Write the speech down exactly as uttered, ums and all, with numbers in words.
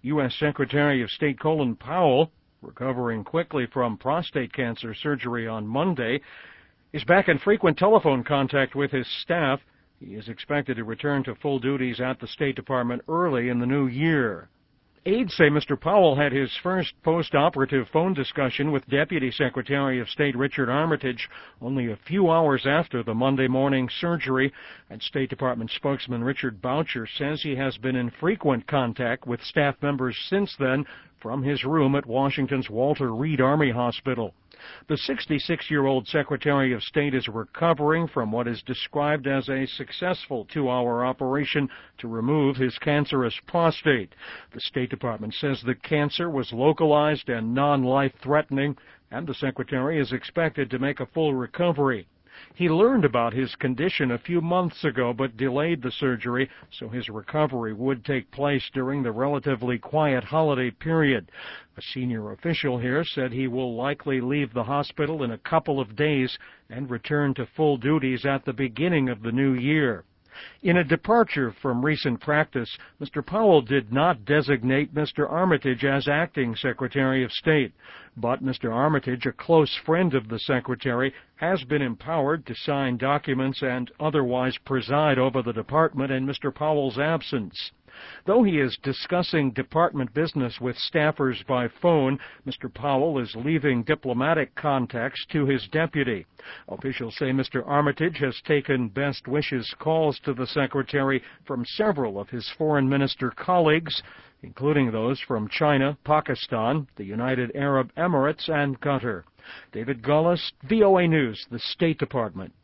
U S Secretary of State Colin Powell, recovering quickly from prostate cancer surgery on Monday, is back in frequent telephone contact with his staff. He is expected to return to full duties at the State Department early in the new year. Aides say Mister Powell had his first post-operative phone discussion with Deputy Secretary of State Richard Armitage only a few hours after the Monday morning surgery, and State Department spokesman Richard Boucher says he has been in frequent contact with staff members since then from his room at Washington's Walter Reed Army Hospital. The sixty-six-year-old Secretary of State is recovering from what is described as a successful two-hour operation to remove his cancerous prostate. The State Department says the cancer was localized and non-life-threatening, and the Secretary is expected to make a full recovery. He learned about his condition a few months ago, but delayed the surgery, so his recovery would take place during the relatively quiet holiday period. A senior official here said he will likely leave the hospital in a couple of days and return to full duties at the beginning of the new year. In a departure from recent practice, Mister Powell did not designate Mister Armitage as acting Secretary of State, but Mister Armitage, a close friend of the Secretary, has been empowered to sign documents and otherwise preside over the department in Mister Powell's absence. Though he is discussing department business with staffers by phone, Mister Powell is leaving diplomatic contacts to his deputy. Officials say Mister Armitage has taken best wishes calls to the Secretary from several of his foreign minister colleagues, including those from China, Pakistan, the United Arab Emirates, and Qatar. David Gullis, V O A News, the State Department.